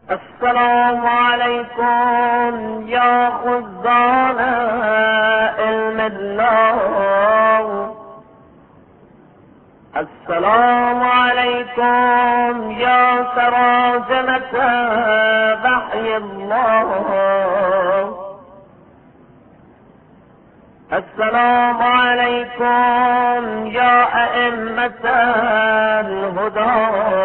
السلام عليكم يا خزان علم الله. السلام عليكم يا سراجمة بحي الله. السلام عليكم يا أئمة الهدى.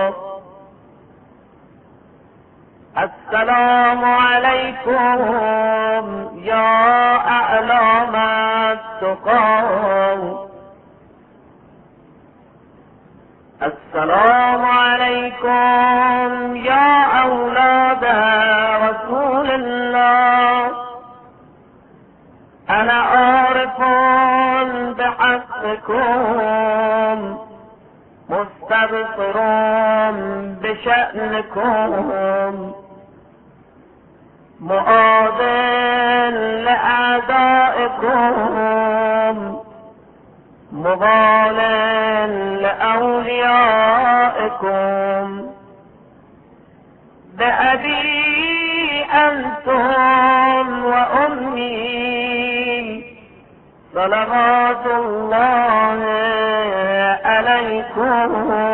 السلام عليكم يا أعلام التقى. السلام عليكم يا أولاد رسول الله. أنا عارف بحقكم مستبصر بشأنكم معاد لأعدائكم مغال لأوليائكم. بأبي أنتم وأمي صلوات الله عليكم.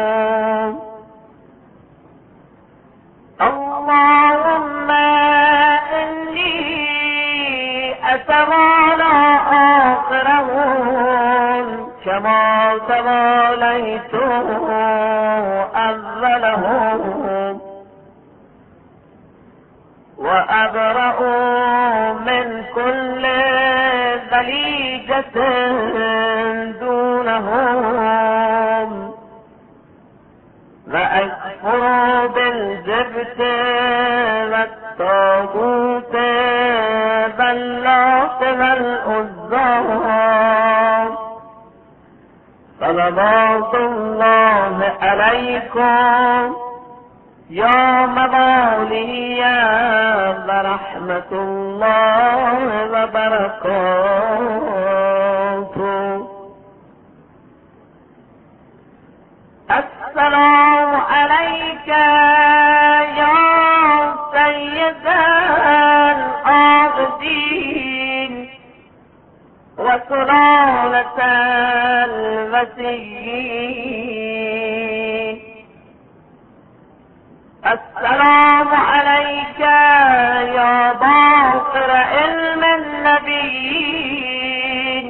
اللهم إني أتوالى آخرهم كما تواليت أولهم وأبرأ من كل ذليجة دونهم وأكفر بالجبت والطاغوت واللات والعزى. صلوات الله عليكم يا موالي ورحمة الله وبركاته. السلام عليك يا سيد العابدين وسلالة الوسيين. السلام عليك يا باقر علم النبيين.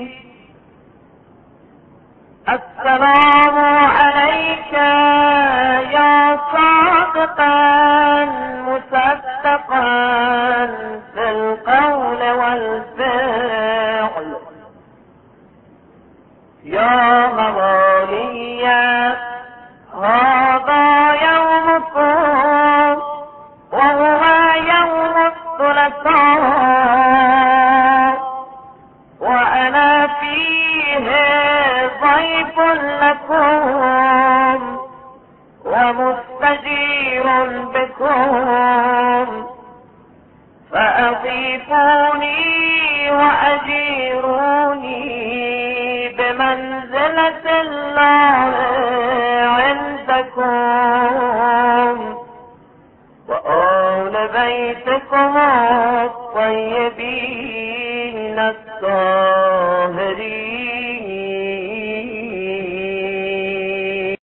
السلام عليك يا صادقا مصدقا في القول والفعل. يا موالي هذا يومكم وهو يوم الثلاثاء وأنا فيه ضيف لكم ومستجير بكم فأضيفوني وأجيروني بمنزلة الله عندكم وآل بيتكم الطيبين الطاهرين.